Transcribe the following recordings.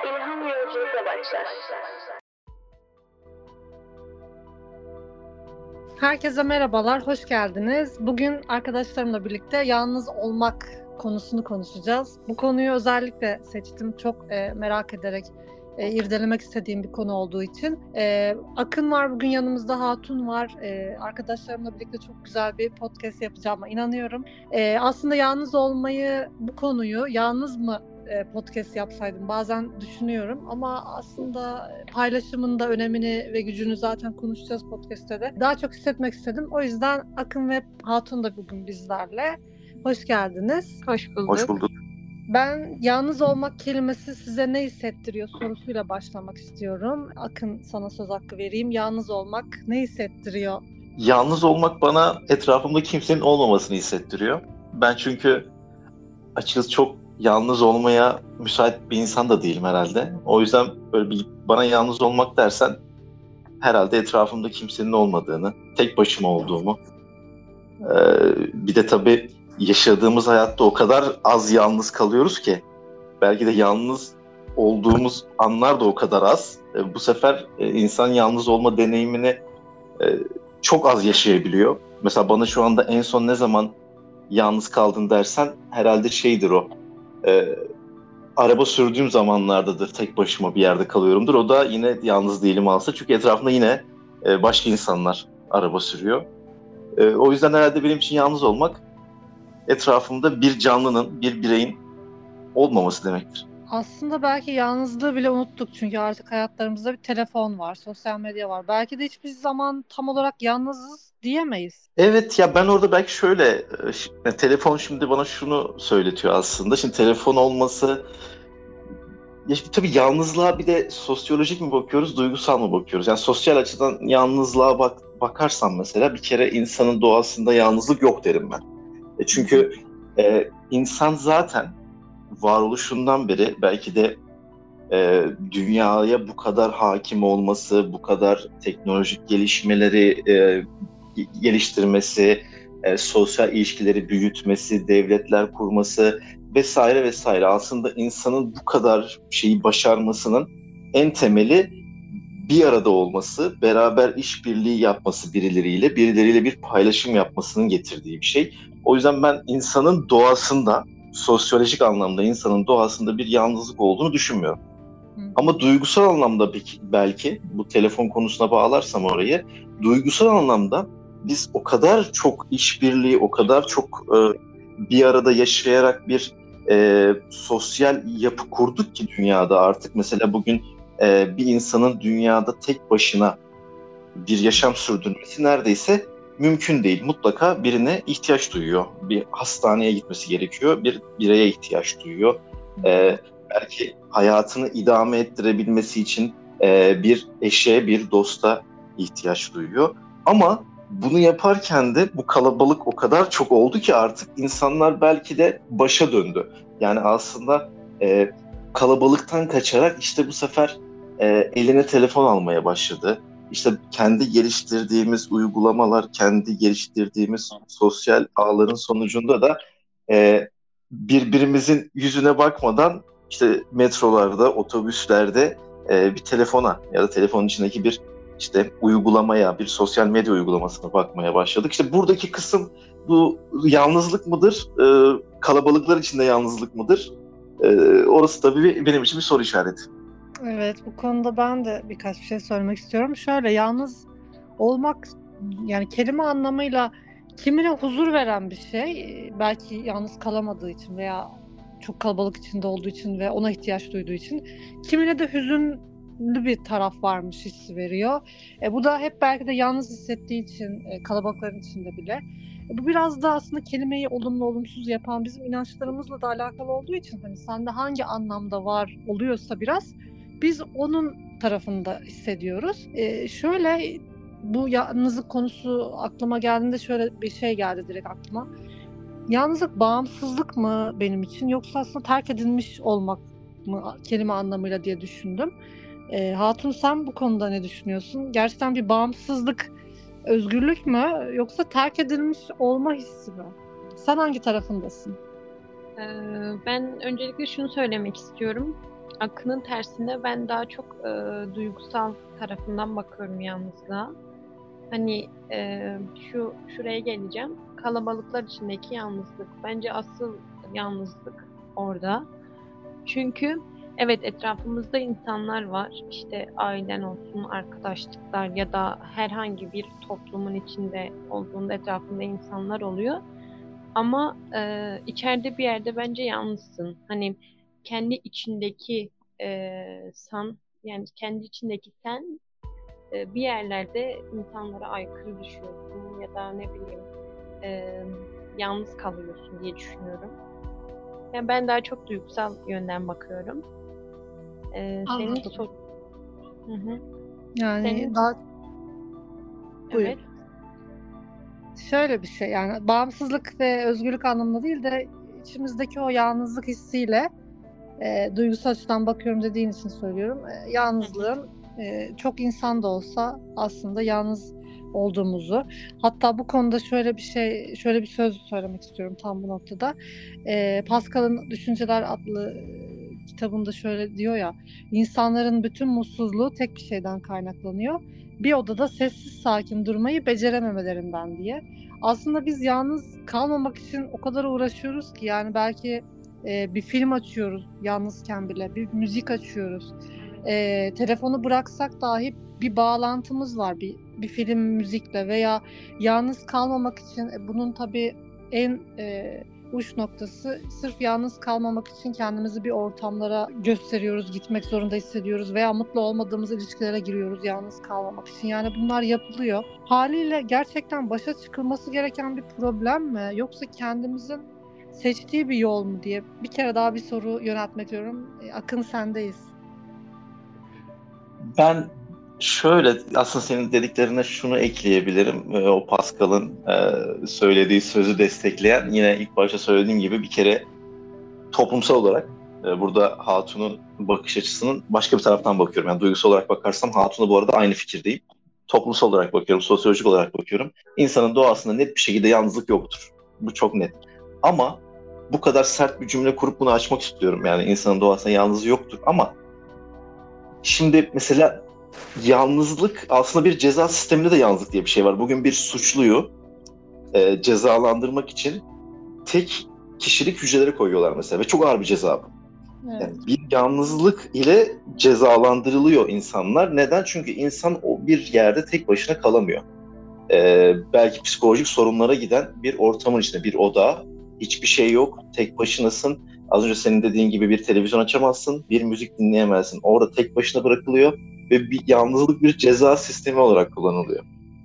İlham yolculukla başlar. Herkese merhabalar, hoş geldiniz. Bugün arkadaşlarımla birlikte yalnız olmak konusunu konuşacağız. Bu konuyu özellikle seçtim. Çok merak ederek irdelemek istediğim bir konu olduğu için. Akın var bugün yanımızda, Hatun var. Arkadaşlarımla birlikte çok güzel bir podcast yapacağıma inanıyorum. Aslında yalnız olmayı, bu konuyu yalnız mı podcast yapsaydım bazen düşünüyorum ama aslında paylaşımın da önemini ve gücünü zaten konuşacağız podcast'te de. Daha çok hissetmek istedim. O yüzden Akın ve Hatun da bugün bizlerle. Hoş geldiniz. Hoş bulduk. Hoş bulduk. Ben yalnız olmak kelimesi size ne hissettiriyor sorusuyla başlamak istiyorum. Akın, sana söz hakkı vereyim. Yalnız olmak ne hissettiriyor? Yalnız olmak bana etrafımda kimsenin olmamasını hissettiriyor. Ben çünkü açıkçası çok yalnız olmaya müsait bir insan da değilim herhalde. O yüzden böyle bana yalnız olmak dersen herhalde etrafımda kimsenin olmadığını, tek başıma olduğumu. Bir de tabii yaşadığımız hayatta o kadar az yalnız kalıyoruz ki belki de yalnız olduğumuz anlar da o kadar az. Bu sefer insan yalnız olma deneyimini çok az yaşayabiliyor. Mesela bana şu anda en son ne zaman yalnız kaldın dersen herhalde şeydir o. Araba sürdüğüm zamanlardadır, tek başıma bir yerde kalıyorumdur. O da yine yalnız değilim aslında. Çünkü etrafımda yine başka insanlar araba sürüyor. O yüzden herhalde benim için yalnız olmak etrafımda bir canlının, bir bireyin olmaması demektir. Aslında belki yalnızlığı bile unuttuk çünkü artık hayatlarımızda bir telefon var, sosyal medya var. Belki de hiçbir zaman tam olarak yalnızız diyemeyiz. Evet ya, ben orada belki şöyle, telefon şimdi bana şunu söyletiyor aslında. Şimdi telefon olması, ya şimdi tabii yalnızlığa bir de sosyolojik mi bakıyoruz, duygusal mı bakıyoruz? Yani sosyal açıdan yalnızlığa bakarsam mesela bir kere insanın doğasında yalnızlık yok derim ben. Çünkü insan zaten varoluşundan beri belki de dünyaya bu kadar hakim olması, bu kadar teknolojik gelişmeleri geliştirmesi, sosyal ilişkileri büyütmesi, devletler kurması vesaire vesaire. Aslında insanın bu kadar şeyi başarmasının en temeli bir arada olması, beraber işbirliği yapması birileriyle bir paylaşım yapmasının getirdiği bir şey. O yüzden ben insanın doğasında, sosyolojik anlamda insanın doğasında bir yalnızlık olduğunu düşünmüyorum. Ama duygusal anlamda belki bu telefon konusuna bağlarsam orayı, duygusal anlamda biz o kadar çok işbirliği, o kadar çok bir arada yaşayarak bir sosyal yapı kurduk ki dünyada artık. Mesela bugün bir insanın dünyada tek başına bir yaşam sürdürmesi neredeyse mümkün değil. Mutlaka birine ihtiyaç duyuyor. Bir hastaneye gitmesi gerekiyor, bir bireye ihtiyaç duyuyor. Belki hayatını idame ettirebilmesi için bir eşe, bir dosta ihtiyaç duyuyor. Ama bunu yaparken de bu kalabalık o kadar çok oldu ki artık insanlar belki de başa döndü. Yani aslında kalabalıktan kaçarak işte bu sefer eline telefon almaya başladı. İşte kendi geliştirdiğimiz uygulamalar, kendi geliştirdiğimiz sosyal ağların sonucunda da birbirimizin yüzüne bakmadan işte metrolarda, otobüslerde bir telefona ya da telefonun içindeki bir işte uygulamaya, bir sosyal medya uygulamasına bakmaya başladık. İşte buradaki kısım bu yalnızlık mıdır? Kalabalıklar içinde yalnızlık mıdır? Orası tabii benim için bir soru işareti. Evet, bu konuda ben de birkaç bir şey söylemek istiyorum. Şöyle, yalnız olmak yani kelime anlamıyla kimine huzur veren bir şey. Belki yalnız kalamadığı için veya çok kalabalık içinde olduğu için ve ona ihtiyaç duyduğu için. Kimine de hüzünlü bir taraf varmış hissi veriyor. Bu da hep belki de yalnız hissettiği için kalabalıkların içinde bile. Bu biraz da aslında kelimeyi olumlu olumsuz yapan bizim inançlarımızla da alakalı olduğu için hani sende hangi anlamda var oluyorsa biraz biz onun tarafında hissediyoruz. Şöyle, bu yalnızlık konusu aklıma geldiğinde şöyle bir şey geldi direkt aklıma. Yalnızlık bağımsızlık mı benim için yoksa aslında terk edilmiş olmak mı kelime anlamıyla diye düşündüm. Hatun, sen bu konuda ne düşünüyorsun? Gerçekten bir bağımsızlık, özgürlük mü yoksa terk edilmiş olma hissi mi? Sen hangi tarafındasın? Ben öncelikle şunu söylemek istiyorum. Akın'ın tersine ben daha çok duygusal tarafından bakıyorum yalnızlığa. Hani şuraya geleceğim. Kalabalıklar içindeki yalnızlık. Bence asıl yalnızlık orada. Çünkü evet, etrafımızda insanlar var. İşte ailen olsun, arkadaşlıklar ya da herhangi bir toplumun içinde olduğunda etrafında insanlar oluyor. Ama içeride bir yerde bence yalnızsın. Hani kendi içindeki yani kendi içindeki sen bir yerlerde insanlara aykırı düşüyorsun ya da ne bileyim e, yalnız kalıyorsun diye düşünüyorum. Yani ben daha çok duygusal yönden bakıyorum. Senin Anladım. sor. Hı hı. Yani Senin daha buyur. evet. Şöyle bir şey, yani bağımsızlık ve özgürlük anlamında değil de içimizdeki o yalnızlık hissiyle duygusal açıdan bakıyorum dediğin için söylüyorum. Hı hı. Yalnızlığın çok insan da olsa aslında yalnız olduğumuzu, hatta bu konuda şöyle bir söz söylemek istiyorum tam bu noktada. Pascal'ın Düşünceler adlı kitabında şöyle diyor ya, insanların bütün mutsuzluğu tek bir şeyden kaynaklanıyor. Bir odada sessiz sakin durmayı becerememelerinden diye. Aslında biz yalnız kalmamak için o kadar uğraşıyoruz ki, yani belki bir film açıyoruz yalnızken bile, bir müzik açıyoruz. Telefonu bıraksak dahi bir bağlantımız var bir film müzikle, veya yalnız kalmamak için bunun tabii en uç noktası, sırf yalnız kalmamak için kendimizi bir ortamlara gösteriyoruz, gitmek zorunda hissediyoruz veya mutlu olmadığımız ilişkilere giriyoruz yalnız kalmamak için. Yani bunlar yapılıyor. Haliyle gerçekten başa çıkılması gereken bir problem mi? Yoksa kendimizin seçtiği bir yol mu diye bir kere daha bir soru yöneltmek istiyorum. Akın, sendeyiz. Ben şöyle aslında senin dediklerine şunu ekleyebilirim. O Pascal'ın söylediği sözü destekleyen, yine ilk başta söylediğim gibi bir kere toplumsal olarak burada Hatun'un bakış açısının başka bir taraftan bakıyorum. Yani duygusal olarak bakarsam Hatun'la bu arada aynı fikirdeyim. Toplumsal olarak bakıyorum, sosyolojik olarak bakıyorum. İnsanın doğasında net bir şekilde yalnızlık yoktur. Bu çok net. Ama bu kadar sert bir cümle kurup bunu açmak istiyorum. Yani insanın doğasında yalnızlık yoktur. Ama şimdi mesela yalnızlık aslında bir ceza sisteminde de yalnızlık diye bir şey var. Bugün bir suçluyu cezalandırmak için tek kişilik hücrelere koyuyorlar mesela ve çok ağır bir ceza bu. Evet. Yani bir yalnızlık ile cezalandırılıyor insanlar. Neden? Çünkü insan o bir yerde tek başına kalamıyor. Belki psikolojik sorunlara giden bir ortamın içinde, bir oda, hiçbir şey yok, tek başınasın. Az önce senin dediğin gibi bir televizyon açamazsın, bir müzik dinleyemezsin. Orada tek başına bırakılıyor ve bir yalnızlık bir ceza sistemi olarak kullanılıyor.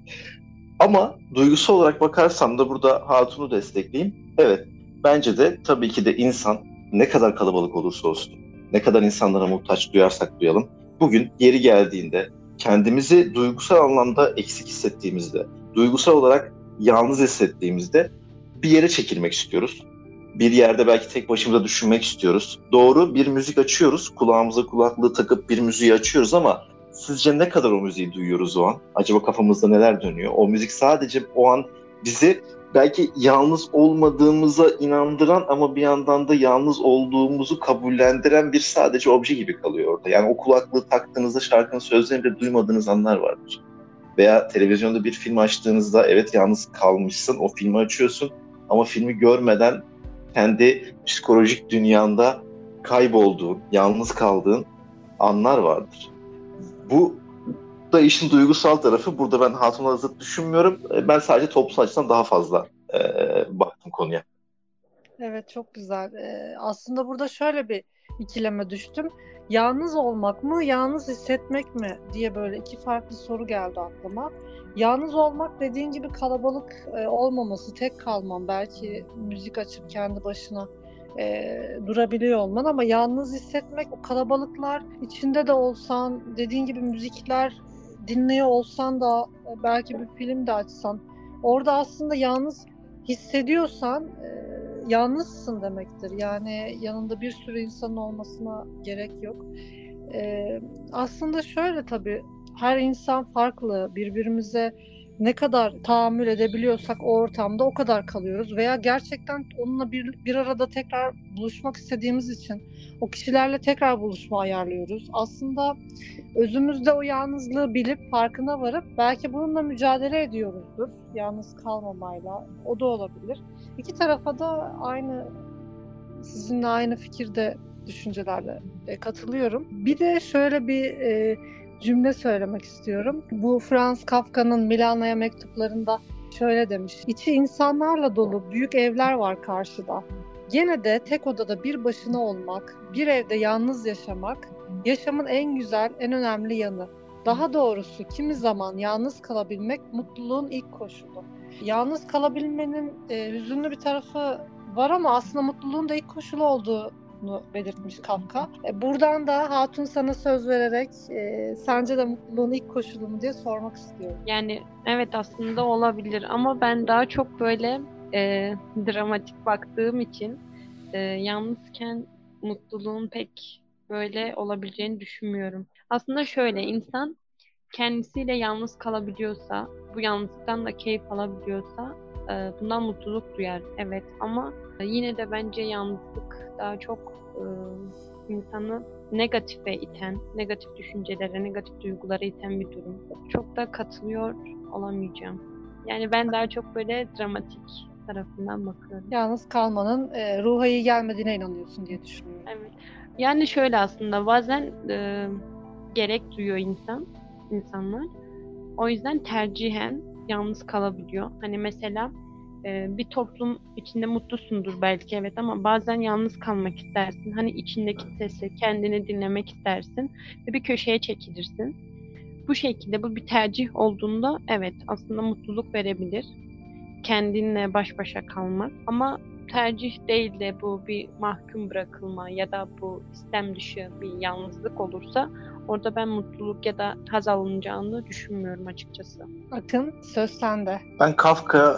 Ama duygusal olarak bakarsam da burada Hatun'u destekleyeyim. Evet, bence de tabii ki de insan ne kadar kalabalık olursa olsun, ne kadar insanlara muhtaç duyarsak duyalım, bugün yeri geldiğinde kendimizi duygusal anlamda eksik hissettiğimizde, duygusal olarak yalnız hissettiğimizde bir yere çekilmek istiyoruz. Bir yerde belki tek başımıza düşünmek istiyoruz. Doğru, bir müzik açıyoruz, kulağımıza kulaklığı takıp bir müziği açıyoruz ama sizce ne kadar o müziği duyuyoruz o an? Acaba kafamızda neler dönüyor? O müzik sadece o an bizi belki yalnız olmadığımıza inandıran ama bir yandan da yalnız olduğumuzu kabullendiren bir sadece obje gibi kalıyor orada. Yani o kulaklığı taktığınızda şarkının sözlerini bile duymadığınız anlar vardır. Veya televizyonda bir film açtığınızda evet yalnız kalmışsın, o filmi açıyorsun ama filmi görmeden kendi psikolojik dünyanda kaybolduğun, yalnız kaldığın anlar vardır. Bu da işin duygusal tarafı. Burada ben Hatun'la zıt düşünmüyorum. Ben sadece toplumsal açıdan daha fazla baktım konuya. Evet, çok güzel. Aslında burada şöyle bir ikileme düştüm. Yalnız olmak mı, yalnız hissetmek mi diye böyle iki farklı soru geldi aklıma. Yalnız olmak, dediğin gibi kalabalık olmaması, tek kalman, belki müzik açıp kendi başına durabiliyor olman, ama yalnız hissetmek, o kalabalıklar içinde de olsan, dediğin gibi müzikler dinliyor olsan da, belki bir film de açsan, orada aslında yalnız hissediyorsan yalnızsın demektir. Yani yanında bir sürü insanın olmasına gerek yok. Aslında şöyle, tabii her insan farklı. Birbirimize ne kadar tahammül edebiliyorsak o ortamda o kadar kalıyoruz. Veya gerçekten onunla bir arada tekrar buluşmak istediğimiz için O kişilerle tekrar buluşma ayarlıyoruz. Aslında özümüzde o yalnızlığı bilip farkına varıp belki bununla mücadele ediyoruzdur. Yalnız kalmamayla. O da olabilir. İki tarafa da sizinle aynı fikirde, düşüncelerle katılıyorum. Bir de şöyle bir cümle söylemek istiyorum. Bu Franz Kafka'nın Milano'ya mektuplarında şöyle demiş. İçi insanlarla dolu büyük evler var karşıda. Gene de tek odada bir başına olmak, bir evde yalnız yaşamak, yaşamın en güzel, en önemli yanı. Daha doğrusu kimi zaman yalnız kalabilmek mutluluğun ilk koşulu. Yalnız kalabilmenin hüzünlü bir tarafı var ama aslında mutluluğun da ilk koşulu olduğunu belirtmiş Kafka. Buradan da Hatun sana söz vererek sence de mutluluğun ilk koşulu mu diye sormak istiyorum. Yani evet, aslında olabilir ama ben daha çok böyle dramatik baktığım için yalnızken mutluluğun pek böyle olabileceğini düşünmüyorum. Aslında şöyle, insan kendisiyle yalnız kalabiliyorsa, bu yalnızlıktan da keyif alabiliyorsa bundan mutluluk duyar. Evet, ama yine de bence yalnızlık daha çok insanı negatife iten, negatif düşüncelere, negatif duygulara iten bir durum. Çok da katılıyor olamayacağım. Yani ben daha çok böyle dramatik tarafından bakıyorum. Yalnız kalmanın ruha iyi gelmediğine inanıyorsun diye düşünüyorum. Evet. Yani şöyle, aslında bazen gerek duyuyor insanlar. O yüzden tercihen yalnız kalabiliyor. Hani mesela bir toplum içinde mutlusundur belki, evet, ama bazen yalnız kalmak istersin. Hani içindeki sesi, kendini dinlemek istersin ve bir köşeye çekilirsin. Bu şekilde bu bir tercih olduğunda evet, aslında mutluluk verebilir. Kendinle baş başa kalmak, ama tercih değil de bu bir mahkum bırakılma ya da bu istem dışı bir yalnızlık olursa orada ben mutluluk ya da haz alınacağını düşünmüyorum açıkçası. Akın, söz sende. Ben Kafka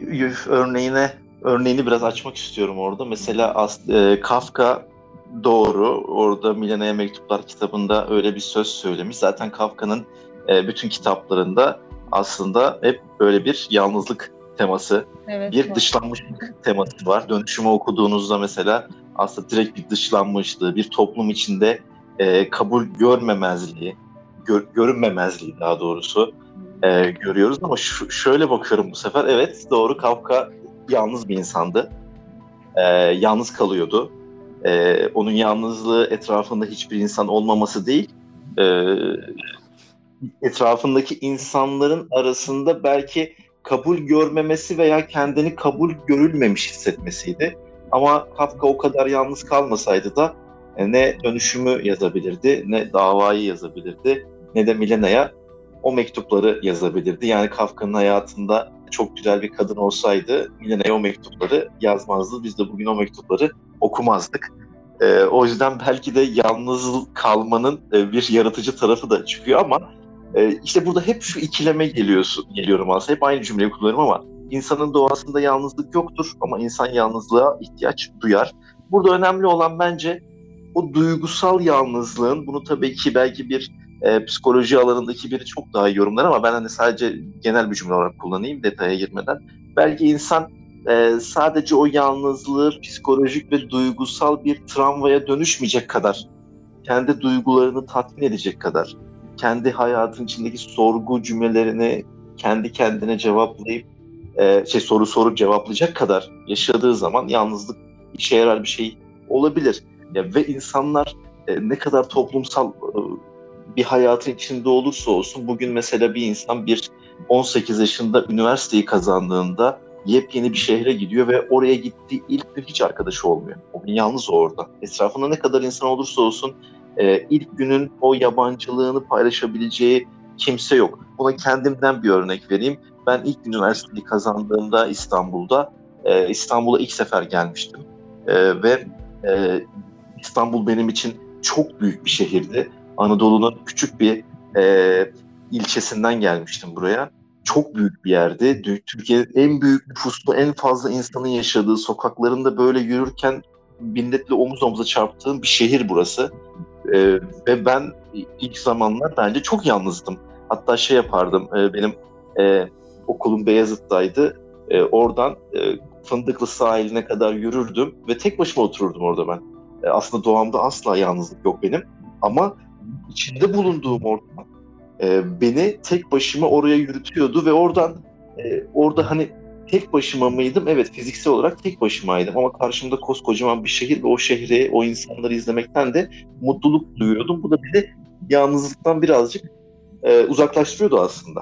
örneğini biraz açmak istiyorum orada. Mesela Kafka doğru, orada Milano'ya Mektuplar kitabında öyle bir söz söylemiş. Zaten Kafka'nın bütün kitaplarında aslında hep böyle bir yalnızlık teması, Evet, bir var. dışlanmışlık teması var. Dönüşümü okuduğunuzda mesela aslında direkt bir dışlanmışlığı, bir toplum içinde kabul görünmemezliği daha doğrusu görüyoruz. Ama şöyle bakıyorum bu sefer. Evet, doğru, Kafka yalnız bir insandı. Yalnız kalıyordu. Onun yalnızlığı etrafında hiçbir insan olmaması değil, etrafındaki insanların arasında belki kabul görmemesi veya kendini kabul görülmemiş hissetmesiydi. Ama Kafka o kadar yalnız kalmasaydı da ne dönüşümü yazabilirdi, ne davayı yazabilirdi, ne de Milano'ya o mektupları yazabilirdi. Yani Kafka'nın hayatında çok güzel bir kadın olsaydı Milano'ya o mektupları yazmazdı. Biz de bugün o mektupları okumazdık. O yüzden belki de yalnız kalmanın bir yaratıcı tarafı da çıkıyor ama işte burada hep şu ikileme geliyorum aslında. Hep aynı cümleyi kullanıyorum ama insanın doğasında yalnızlık yoktur ama insan yalnızlığa ihtiyaç duyar. Burada önemli olan bence o duygusal yalnızlığın, bunu tabii ki belki bir psikoloji alanındaki biri çok daha iyi yorumlar ama ben hani sadece genel bir cümle olarak kullanayım detaya girmeden. Belki insan sadece o yalnızlığı psikolojik ve duygusal bir travmaya dönüşmeyecek kadar, kendi duygularını tatmin edecek kadar, kendi hayatın içindeki sorgu cümlelerini kendi kendine cevaplayıp soru sorup cevaplayacak kadar yaşadığı zaman yalnızlık işe yarar bir şey olabilir. Ve insanlar ne kadar toplumsal bir hayatın içinde olursa olsun, bugün mesela bir insan 18 yaşında üniversiteyi kazandığında yepyeni bir şehre gidiyor ve oraya gittiği ilk gün hiç arkadaşı olmuyor. O gün yalnız orada. Etrafında ne kadar insan olursa olsun ilk günün o yabancılığını paylaşabileceği kimse yok. Buna kendimden bir örnek vereyim. Ben ilk üniversiteyi kazandığımda İstanbul'a ilk sefer gelmiştim. Ve İstanbul benim için çok büyük bir şehirdi. Anadolu'nun küçük bir ilçesinden gelmiştim buraya. Çok büyük bir yerdi. Türkiye'nin en büyük nüfuslu, en fazla insanın yaşadığı, sokaklarında böyle yürürken milletle omuz omuza çarptığım bir şehir burası. Ve ben ilk zamanlar bence çok yalnızdım. Hatta yapardım, benim okulum Beyazıt'taydı. Oradan Fındıklı sahiline kadar yürürdüm ve tek başıma otururdum orada ben. Aslında doğamda asla yalnızlık yok benim. Ama içinde bulunduğum ortam beni tek başıma oraya yürütüyordu ve orada hani tek başıma mıydım? Evet, fiziksel olarak tek başımaydım ama karşımda koskocaman bir şehir ve o şehri, o insanları izlemekten de mutluluk duyuyordum. Bu da beni yalnızlıktan birazcık uzaklaştırıyordu aslında.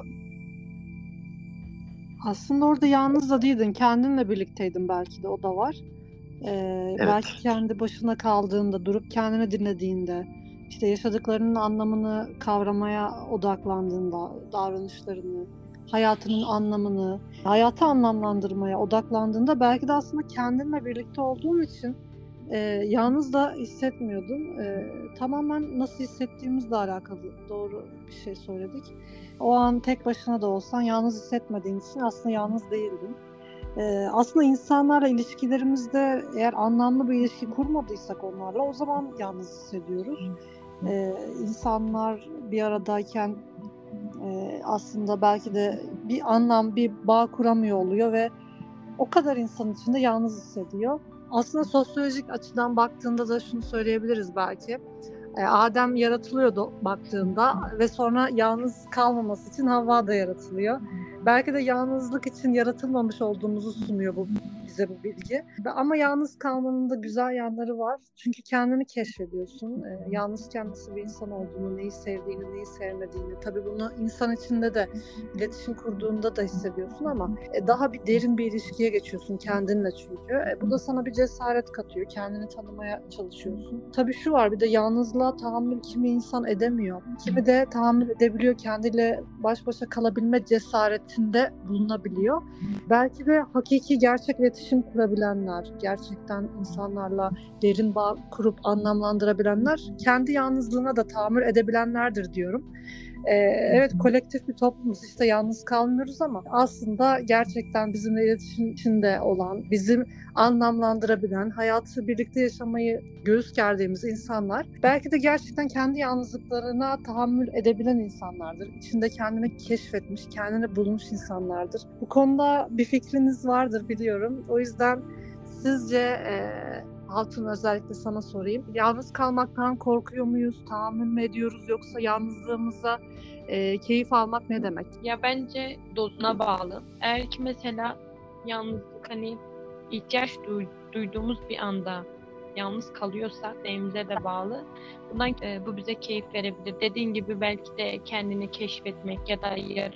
Aslında orada yalnız da değildin. Kendinle birlikteydin, belki de o da var. Evet. Belki kendi başına kaldığında, durup kendini dinlediğinde, işte yaşadıklarının anlamını kavramaya odaklandığında, davranışlarını, hayatının anlamını, hayatı anlamlandırmaya odaklandığında belki de aslında kendinle birlikte olduğun için yalnız da hissetmiyordun. Tamamen nasıl hissettiğimizle alakalı doğru bir şey söyledik. O an tek başına da olsan yalnız hissetmediğin için aslında yalnız değildin. Aslında insanlarla ilişkilerimizde eğer anlamlı bir ilişki kurmadıysak onlarla, o zaman yalnız hissediyoruz. İnsanlar bir aradayken aslında belki de bir anlam, bir bağ kuramıyor oluyor ve o kadar insan içinde yalnız hissediyor. Aslında sosyolojik açıdan baktığında da şunu söyleyebiliriz belki. Adem yaratılıyordu baktığında ve sonra yalnız kalmaması için Havva da yaratılıyor. Belki de yalnızlık için yaratılmamış olduğumuzu sunuyor bize bu bilgi. Ama yalnız kalmanın da güzel yanları var. Çünkü kendini keşfediyorsun. Yalnızken nasıl bir insan olduğunu, neyi sevdiğini, neyi sevmediğini. Tabii bunu insan içinde de iletişim kurduğunda da hissediyorsun ama daha bir derin bir ilişkiye geçiyorsun kendinle çünkü. Bu da sana bir cesaret katıyor. Kendini tanımaya çalışıyorsun. Tabii şu var, bir de yalnızlığa tahammül kimi insan edemiyor. Kimi de tahammül edebiliyor, kendiyle baş başa kalabilme cesaretinde bulunabiliyor. Belki de hakiki, gerçek iletişim kurabilenler, gerçekten insanlarla derin bağ kurup anlamlandırabilenler, kendi yalnızlığına da tahammül edebilenlerdir diyorum. Evet, kolektif bir toplumuz, işte yalnız kalmıyoruz ama aslında gerçekten bizimle iletişim içinde olan, bizim anlamlandırabilen, hayatı birlikte yaşamayı göğüs gerdiğimiz insanlar belki de gerçekten kendi yalnızlıklarına tahammül edebilen insanlardır. İçinde kendini keşfetmiş, kendini bulmuş insanlardır. Bu konuda bir fikriniz vardır biliyorum. O yüzden sizce Hatun, özellikle sana sorayım. Yalnız kalmaktan korkuyor muyuz? Tahammül mü ediyoruz? Yoksa yalnızlığımıza keyif almak ne demek? Ya bence dozuna bağlı. Eğer ki mesela yalnızlık hani ihtiyaç duyduğumuz bir anda yalnız kalıyorsak neyimize de bağlı. Bundan bu bize keyif verebilir. Dediğin gibi belki de kendini keşfetmek ya da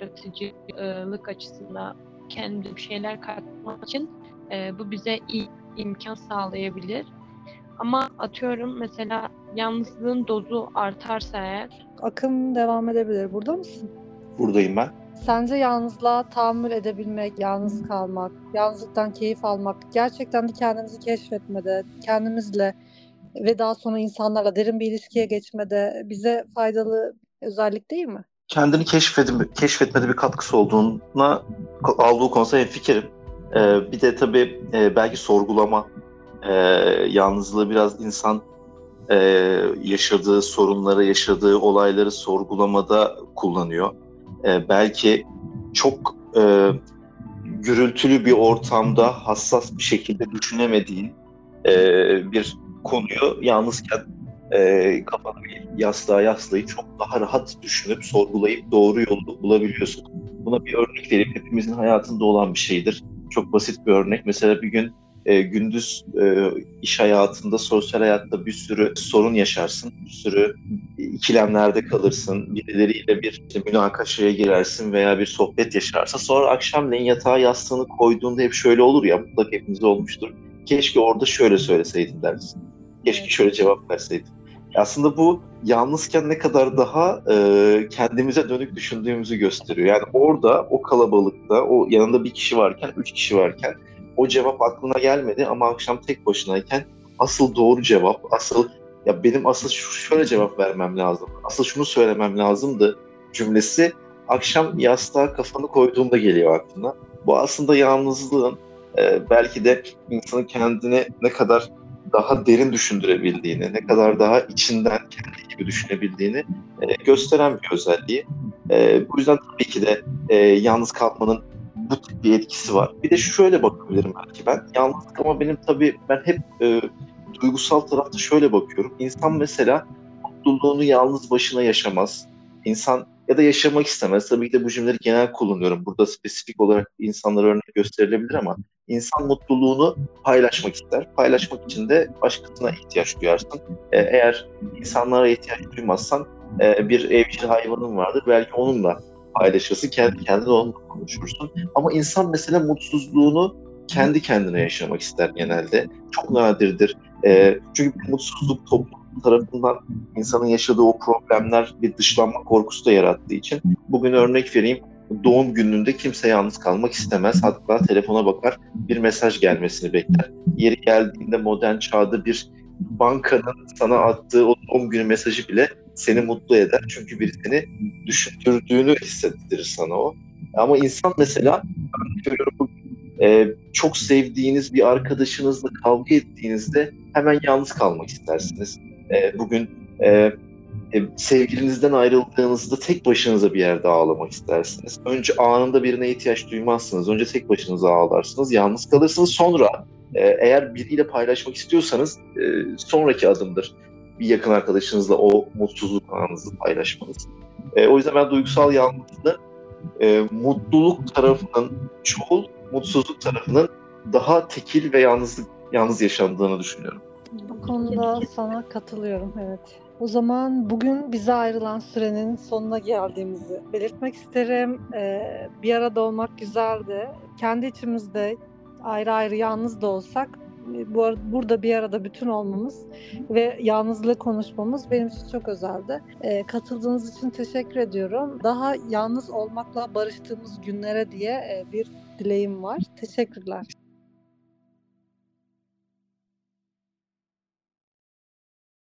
yaratıcılık açısından kendi bir şeyler katmak için bu bize iyi imkan sağlayabilir. Ama atıyorum mesela yalnızlığın dozu artarsa eğer. Akın devam edebilir. Burada mısın? Buradayım ben. Sence yalnızlığa tahammül edebilmek, yalnız kalmak, yalnızlıktan keyif almak, gerçekten de kendimizi keşfetmede, kendimizle ve daha sonra insanlarla derin bir ilişkiye geçmede bize faydalı özellik değil mi? Kendini keşfetmede bir katkısı olduğuna aldığı konusunda hemfikirim. Bir de tabii belki sorgulama, yalnızlığı biraz insan yaşadığı sorunları, yaşadığı olayları sorgulamada kullanıyor. Belki çok gürültülü bir ortamda hassas bir şekilde düşünemediğin bir konuyu yalnızken kafanı bir yastığa yaslayıp çok daha rahat düşünüp sorgulayıp doğru yolu bulabiliyorsun. Buna bir örnek vereyim. Hepimizin hayatında olan bir şeydir. Çok basit bir örnek. Mesela bir gün gündüz iş hayatında, sosyal hayatta bir sürü sorun yaşarsın. Bir sürü ikilemlerde kalırsın. Birileriyle bir münakaşaya girersin veya bir sohbet yaşarsın. Sonra akşamleyin yatağa yastığını koyduğunda hep şöyle olur ya, mutlaka hepimizde olmuştur. Keşke orada şöyle söyleseydim dersin. Keşke şöyle cevap verseydim. Aslında bu yalnızken ne kadar daha kendimize dönük düşündüğümüzü gösteriyor. Yani orada, o kalabalıkta, o yanında bir kişi varken, 3 kişi varken o cevap aklına gelmedi ama akşam tek başınayken asıl doğru cevap, benim asıl şöyle cevap vermem lazım, asıl şunu söylemem lazımdı cümlesi akşam yastığa kafanı koyduğunda geliyor aklına. Bu aslında yalnızlığın belki de insanın kendini ne kadar daha derin düşündürebildiğini, ne kadar daha içinden kendi gibi düşünebildiğini gösteren bir özelliği. Bu yüzden tabii ki de yalnız kalmanın bu tip bir etkisi var. Bir de şöyle bakabilirim belki ben. Yalnızlık ama benim tabii ben hep duygusal tarafta şöyle bakıyorum. İnsan mesela mutluluğunu yalnız başına yaşamaz. İnsan ya da yaşamak istemez. Tabii ki de bu cümleleri genel kullanıyorum. Burada spesifik olarak insanlara örnek gösterilebilir ama insan mutluluğunu paylaşmak ister. Paylaşmak için de başkasına ihtiyaç duyarsın. Eğer insanlara ihtiyaç duymazsan bir evcil hayvanın vardır. Belki onunla paylaşırsın. Kendi kendine onunla konuşursun. Ama insan mesela mutsuzluğunu kendi kendine yaşamak ister genelde. Çok nadirdir. Çünkü mutsuzluk toplum tarafından insanın yaşadığı o problemler bir dışlanma korkusu da yarattığı için bugün örnek vereyim, doğum gününde kimse yalnız kalmak istemez. Hatta telefona bakar, bir mesaj gelmesini bekler. Yeri geldiğinde modern çağda bir bankanın sana attığı o doğum günü mesajı bile seni mutlu eder. Çünkü biri seni düşündürdüğünü hissettirir sana o. Ama insan mesela görüyorum, çok sevdiğiniz bir arkadaşınızla kavga ettiğinizde hemen yalnız kalmak istersiniz. Bugün sevgilinizden ayrıldığınızda tek başınıza bir yerde ağlamak istersiniz. Önce anında birine ihtiyaç duymazsınız. Önce tek başınıza ağlarsınız, yalnız kalırsınız. Sonra eğer biriyle paylaşmak istiyorsanız sonraki adımdır bir yakın arkadaşınızla o mutsuzluk anınızı paylaşmanız. O yüzden ben duygusal yalnızlığı mutluluk tarafının çoğul, mutsuzluk tarafının daha tekil ve yalnız yaşandığını düşünüyorum. Bu konuda sana katılıyorum, evet. O zaman bugün bize ayrılan sürenin sonuna geldiğimizi belirtmek isterim. Bir arada olmak güzeldi. Kendi içimizde ayrı ayrı yalnız da olsak burada bir arada bütün olmamız ve yalnızlığı konuşmamız benim için çok özeldi. Katıldığınız için teşekkür ediyorum. Daha yalnız olmakla barıştığımız günlere diye bir dileğim var. Teşekkürler.